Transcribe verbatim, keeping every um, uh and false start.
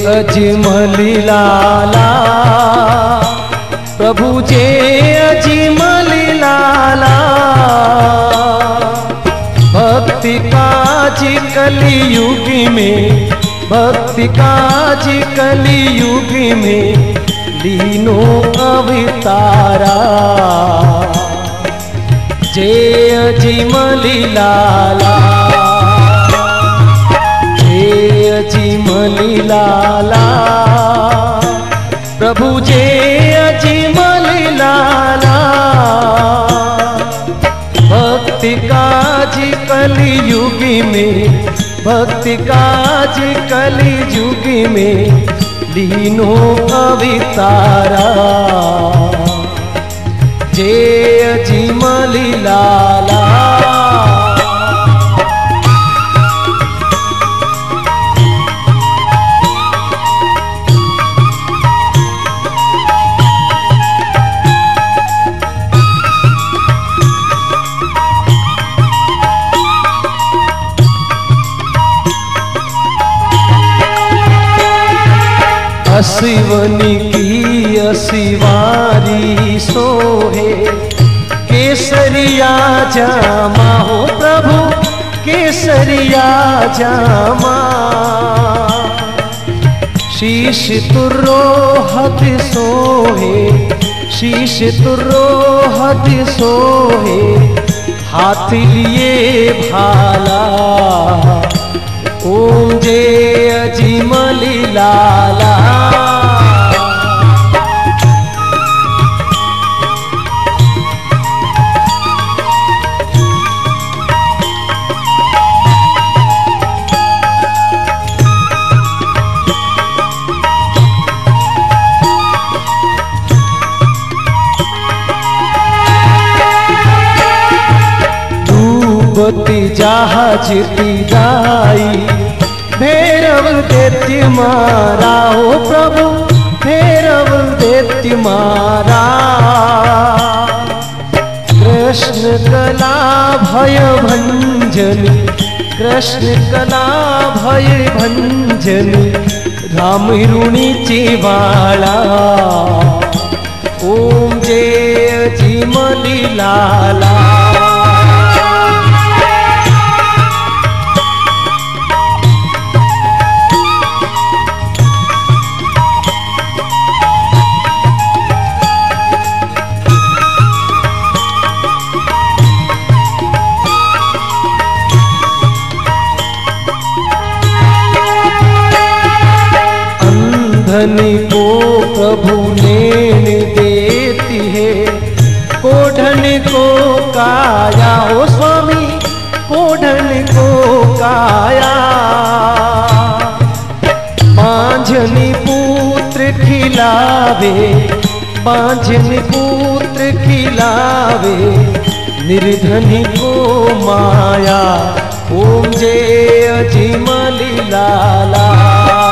अजमली लाला, प्रभु जे अजमली लाला। भक्ति काज कलियुग में, भक्ति काज कलियुग में लीनो अवतारा। जय अजमली लाला, जय अजमली लाला, प्रभु जय अजमली लाला। भक्ति काज कलियुग में, भक्ति काज कलियुग में लीनो अवतारा। जय अजमली लाला। असिवनी की असिवारी सोहे, केसरिया जामा हो प्रभु केसरिया जामा। शीश तुर्रो हद सोहे, शीश तुर्रो हद सोहे, हाथ लिए भाला। ओम जय अजमली लाला। डूबती जहाज की दाई, भैरव दैत्य मारा हो प्रभु भैरव दैत्य मारा। कृष्ण कला भय भंजनी, कृष्ण कला भय भंजनी, राम ऋणी चिवाला। ओम जय अजमली लाला। धनी को प्रभु लेन देती है, कोढ़न को काया हो स्वामी कोढ़न को काया। बांझनी पुत्र खिलावे, बांझनी पुत्र खिलावे, निर्धनी को माया। ओम जय अजमली लाला।